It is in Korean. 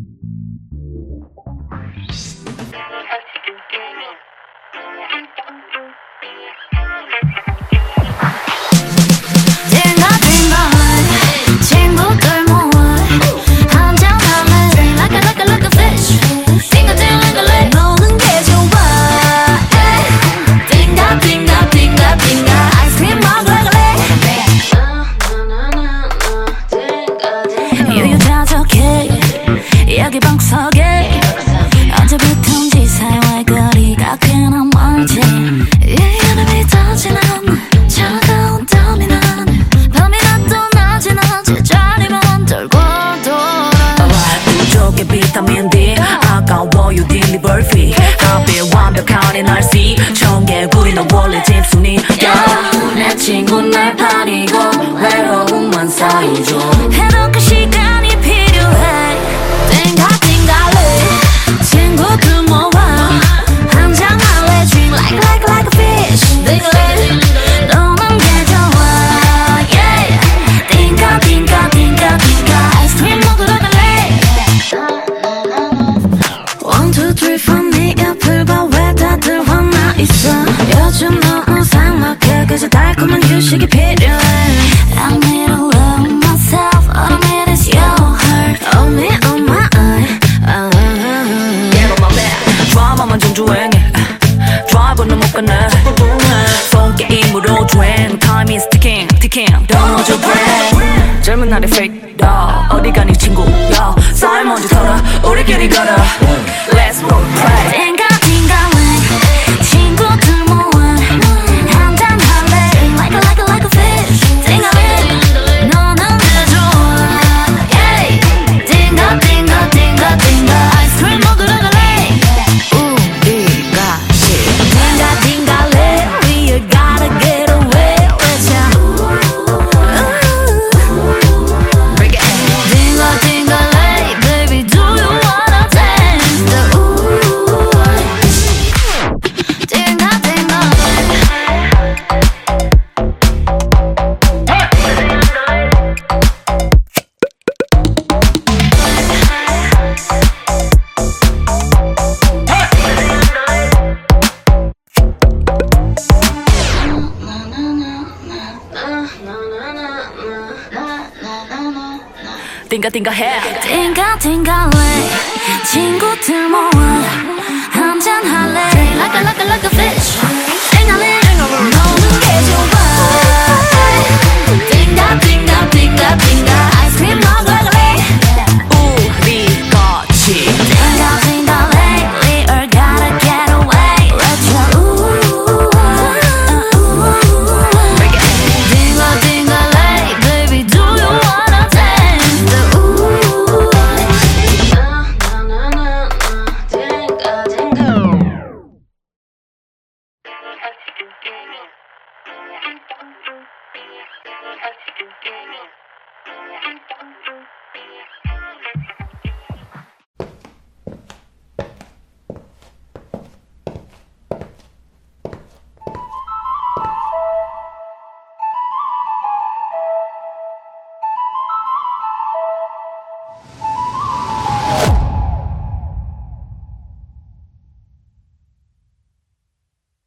여기 방석에 언제부턴지 사이와의 거리가 꽤나 멀지 이 이름이 터지는 차가운 땀이 나는 밤이나 또 낮이나 제자리만 돌고 돌아 부족해 비타민 D 아까워요 딜리버리 fee 하필 완벽한 이 날씨 청개구리는 원래 집순이야 내 친구 날 버리고 외로움만 쌓이죠 해도 그 시간이 필요해 친구들 모아 한잔 할래 drink like a fish 너는 게 좋아 yeah 띵까 띵까 띵까 띵까 아이스크림 먹으러 갈래 1, 2, 3, 4 네 옆을 봐 왜 다들 화나 있어 요즘 너무 삭막해 그저 달콤한 휴식이 필요해 I need to love myself all I need is your heart on me on my eye 드라마만 정주행해 드라이버는 못 가네 손게임으로 주행 Time is ticking ticking Don't lose your brain 젊은 날의 fake dog 어디 가니 친구야 쌓인 먼지 털어 우리끼리 걸어 Let's roll play 띵가 띵가래 친구들 모아 한잔 할래 like a fish 띵가래 너는 내 좋아 yeah 띵가 띵가 띵가 띵가 아이스크림 먹으러 갈래 띵가띵가 해 띵가띵가래 친구들 모아 한잔 할래 like a fish 띵가래 너는 게 좋아 띵가 띵가 아이스크림 먹으러 갈래 우리 같이 띵가띵가래 we all gotta get away let's go 띵가띵가래 baby do you wanna dance Yeah.